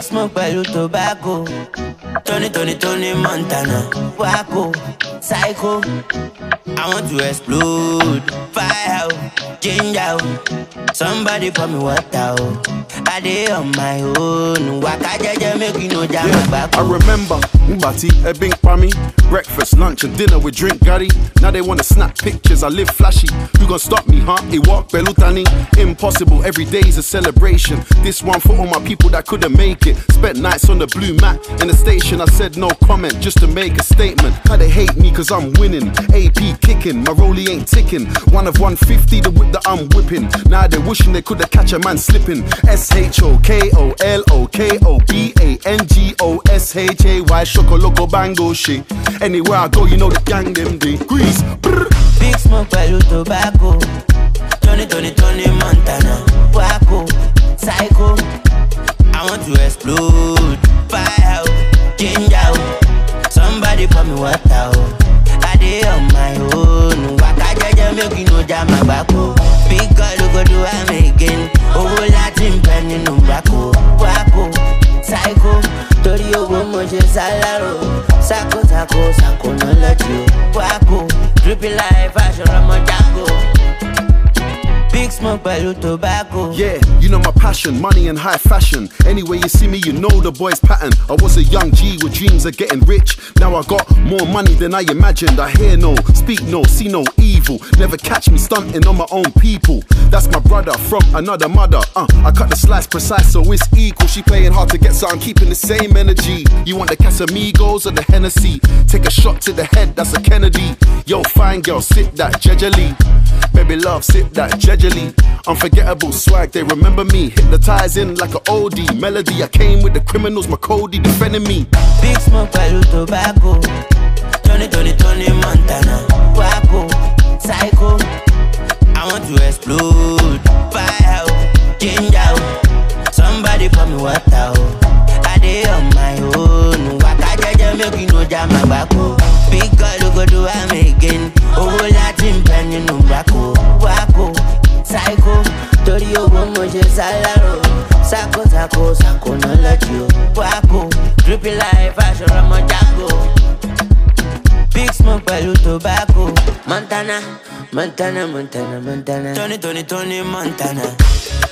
Big Smoke pẹ̀lú tobacco. Tony Montana. Waco, psycho. I want to explode. Fire out, change out. Somebody pour me water. I dey on my own. Waka jeje make you no jam my back. I remember Mbati, a big pami. Breakfast, lunch and dinner with drink Gary. Now they wanna snap pictures, I live flashy. You gon' stop me, huh? It walk Belutani. Impossible, every day's a celebration. This one for all my people that couldn't make it. Spent nights on the blue mat in the station. I said no comment just to make a statement. How they hate me cause I'm winning. AP kicking, my rollie ain't ticking. One of 150, the whip that I'm whipping. Now they're wishing they could've catch a man slipping. SHOKOLOKOBANGOSHAY Shokoloco bango shit. Anywhere I go, you know the gang them degrees. Big Smoke pẹ̀lú tobacco. Tony Montana. Waco, psycho. I want to explode. Fire out, change out. Somebody pour me water. I dey on my own. Waka jeje make you no jam my back. Big girl go do am again. Owó láti ń bẹ nínú Waco. Waco, psycho. Torí owó mo ṣe sálárò. Sako no let you. Waco, dripping life, fashion ọmọ Django. Big Smoke pẹ̀lú tobacco. Yeah, you know my passion, money and high fashion. Anyway you see me, you know the boy's pattern. I was a young G with dreams of getting rich. Now I got more money than I imagined. I hear no, speak no, see no evil. Never catch me stunting on my own people. That's my brother from another mother. I cut the slice precise so it's equal. She playing hard to get so I'm keeping the same energy. You want the Casamigos or the Hennessy? Take a shot to the head, that's a Kennedy. Yo, fine girl, sit that jejely. Baby love, sit that jejely. Unforgettable swag, they remember me. Hypnotizing like an oldie melody. I came with the criminals, my Cody defending me. Big Smoke pẹ̀lú tobacco. Tony Montana. Waco, psycho. I want to explode. Fire out, change out. Somebody pour me water. I dey on my own. Waka jeje make you no jam my back. Big girl go do am again. Owó láti ń bẹ nínú Waco. Waco, psycho. Torí owó mo ṣe sálárò. Sako no let you. Waco, dripping life, fashion ọmọ Django. Big Smoke pẹ̀lú tobacco. Montana. Tony Montana.